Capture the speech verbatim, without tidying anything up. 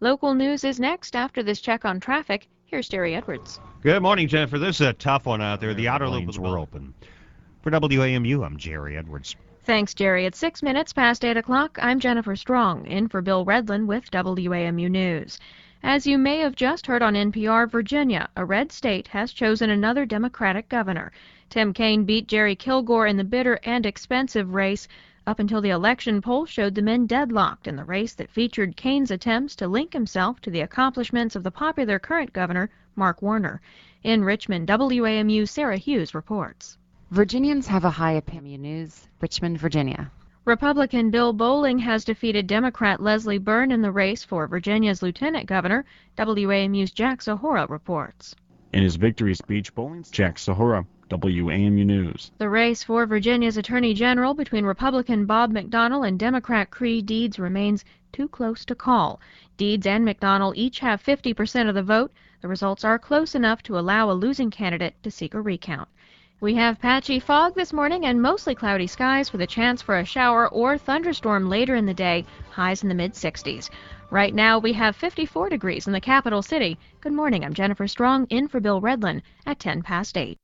Local news is next after this check on traffic. Here's Jerry Edwards. Good morning, Jennifer. This is a tough one out there. The outer loop was were open. For W A M U, I'm Jerry Edwards. Thanks, Jerry. It's six minutes past eight o'clock. I'm Jennifer Strong, in for Bill Redlin with W A M U News. As you may have just heard on N P R, Virginia, a red state, has chosen another Democratic governor. Tim Kaine beat Jerry Kilgore in the bitter and expensive race. Up until the election, polls showed the men deadlocked in the race that featured Kaine's attempts to link himself to the accomplishments of the popular current governor, Mark Warner. In Richmond, W A M U's Sarah Hughes reports. Virginians have a high opinion. News, Richmond, Virginia. Republican Bill Bolling has defeated Democrat Leslie Byrne in the race for Virginia's lieutenant governor. W A M U's Jack Sahora reports. In his victory speech, Bolling's Jack Sahora, W A M U News. The race for Virginia's Attorney General between Republican Bob McDonnell and Democrat Cree Deeds remains too close to call. Deeds and McDonnell each have fifty percent of the vote. The results are close enough to allow a losing candidate to seek a recount. We have patchy fog this morning and mostly cloudy skies with a chance for a shower or thunderstorm later in the day, highs in the mid sixties. Right now we have fifty-four degrees in the capital city. Good morning, I'm Jennifer Strong, in for Bill Redlin at ten past eight.